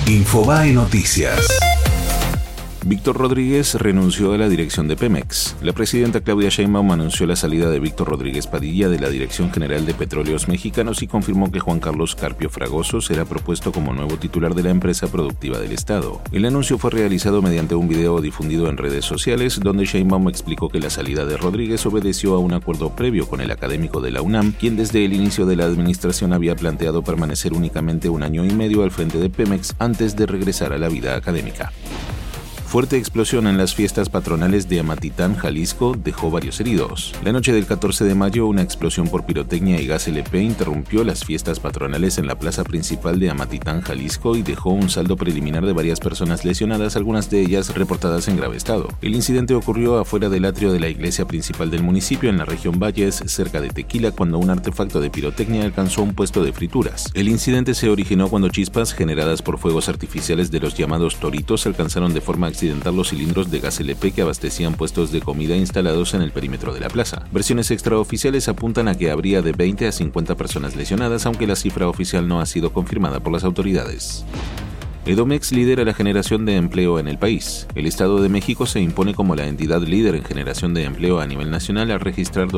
Infobae Noticias. Víctor Rodríguez renunció a la dirección de Pemex. La presidenta Claudia Sheinbaum anunció la salida de Víctor Rodríguez Padilla de la Dirección General de Petróleos Mexicanos y confirmó que Juan Carlos Carpio Fragoso será propuesto como nuevo titular de la empresa productiva del Estado. El anuncio fue realizado mediante un video difundido en redes sociales, donde Sheinbaum explicó que la salida de Rodríguez obedeció a un acuerdo previo con el académico de la UNAM, quien desde el inicio de la administración había planteado permanecer únicamente 1 año y medio al frente de Pemex antes de regresar a la vida académica. Fuerte explosión en las fiestas patronales de Amatitán, Jalisco, dejó varios heridos. La noche del 14 de mayo, una explosión por pirotecnia y gas LP interrumpió las fiestas patronales en la plaza principal de Amatitán, Jalisco, y dejó un saldo preliminar de varias personas lesionadas, algunas de ellas reportadas en grave estado. El incidente ocurrió afuera del atrio de la iglesia principal del municipio, en la región Valles, cerca de Tequila, cuando un artefacto de pirotecnia alcanzó un puesto de frituras. El incidente se originó cuando chispas generadas por fuegos artificiales de los llamados toritos alcanzaron de forma accidental los cilindros de gas LP que abastecían puestos de comida instalados en el perímetro de la plaza. Versiones extraoficiales apuntan a que habría de 20 a 50 personas lesionadas, aunque la cifra oficial no ha sido confirmada por las autoridades. Edomex lidera la generación de empleo en el país. El Estado de México se impone como la entidad líder en generación de empleo a nivel nacional al registrar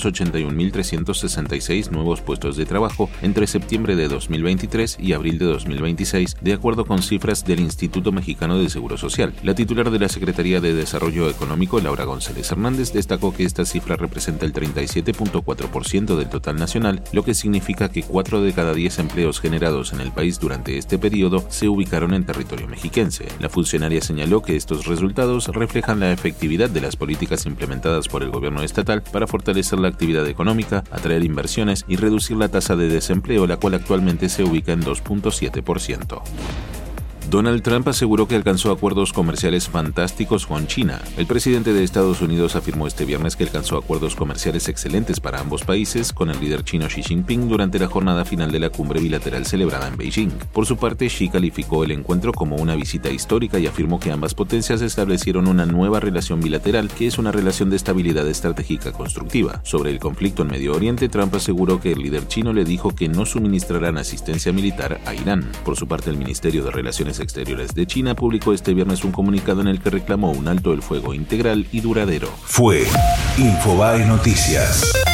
281.366 nuevos puestos de trabajo entre septiembre de 2023 y abril de 2026, de acuerdo con cifras del Instituto Mexicano de Seguro Social. La titular de la Secretaría de Desarrollo Económico, Laura González Hernández, destacó que esta cifra representa el 37.4% del total nacional, lo que significa que 4 de cada 10 empleos generados en el país durante este periodo se ubicaron en territorio mexiquense. La funcionaria señaló que estos resultados reflejan la efectividad de las políticas implementadas por el gobierno estatal para fortalecer la actividad económica, atraer inversiones y reducir la tasa de desempleo, la cual actualmente se ubica en 2.7%. Donald Trump aseguró que alcanzó acuerdos comerciales fantásticos con China. El presidente de Estados Unidos afirmó este viernes que alcanzó acuerdos comerciales excelentes para ambos países con el líder chino Xi Jinping durante la jornada final de la cumbre bilateral celebrada en Beijing. Por su parte, Xi calificó el encuentro como una visita histórica y afirmó que ambas potencias establecieron una nueva relación bilateral que es una relación de estabilidad estratégica constructiva. Sobre el conflicto en Medio Oriente, Trump aseguró que el líder chino le dijo que no suministrarán asistencia militar a Irán. Por su parte, el Ministerio de Relaciones Exteriores de China publicó este viernes un comunicado en el que reclamó un alto el fuego integral y duradero. Fue Infobae Noticias.